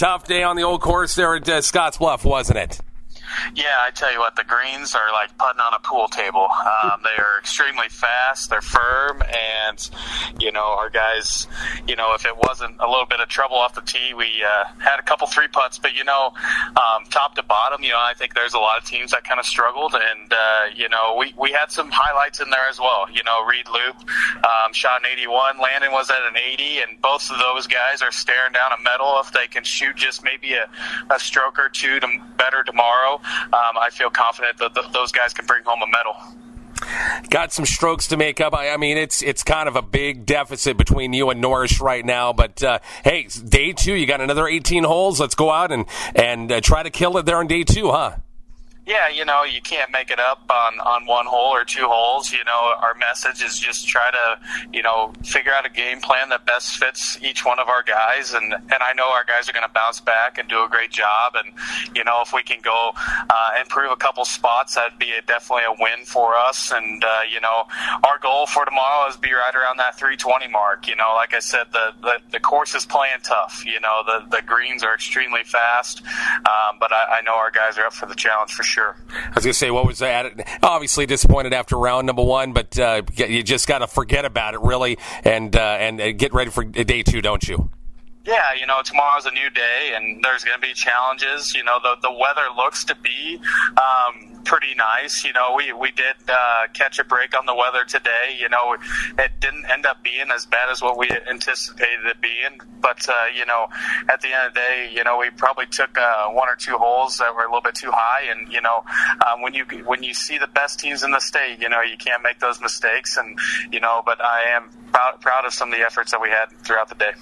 tough day on the old course there at Scotts Bluff, wasn't it? Yeah, I tell you what, the greens are like putting on a pool table. They are extremely fast, they're firm, and, our guys, if it wasn't a little bit of trouble off the tee, we had a couple three putts, but, top to bottom, I think there's a lot of teams that kind of struggled, and, we had some highlights in there as well. Reed Loop shot an 81, Landon was at an 80, and both of those guys are staring down a medal if they can shoot just maybe a stroke or two better tomorrow. I feel confident that those guys can bring home a medal. Got some strokes to make up. I mean, it's kind of a big deficit between you and Norris right now. But, hey, day 2, you got another 18 holes. Let's go out and try to kill it there on day 2, huh? Yeah, you can't make it up on one hole or two holes. Our message is just try to, figure out a game plan that best fits each one of our guys. And I know our guys are going to bounce back and do a great job. And, if we can go improve a couple spots, that'd be definitely a win for us. And, our goal for tomorrow is be right around that 320 mark. Like I said, the course is playing tough. The greens are extremely fast. But I know our guys are up for the challenge for sure. I was going to say, what was that? Obviously disappointed after round number 1, but you just got to forget about it, really, and get ready for day 2, don't you? Yeah, tomorrow's a new day, and there's going to be challenges. The weather looks to be pretty nice. We did catch a break on the weather today. It didn't end up being as bad as what we anticipated it being. But, at the end of the day, we probably took 1 or 2 holes that were a little bit too high. And, when you see the best teams in the state, you can't make those mistakes. And, but I am proud of some of the efforts that we had throughout the day.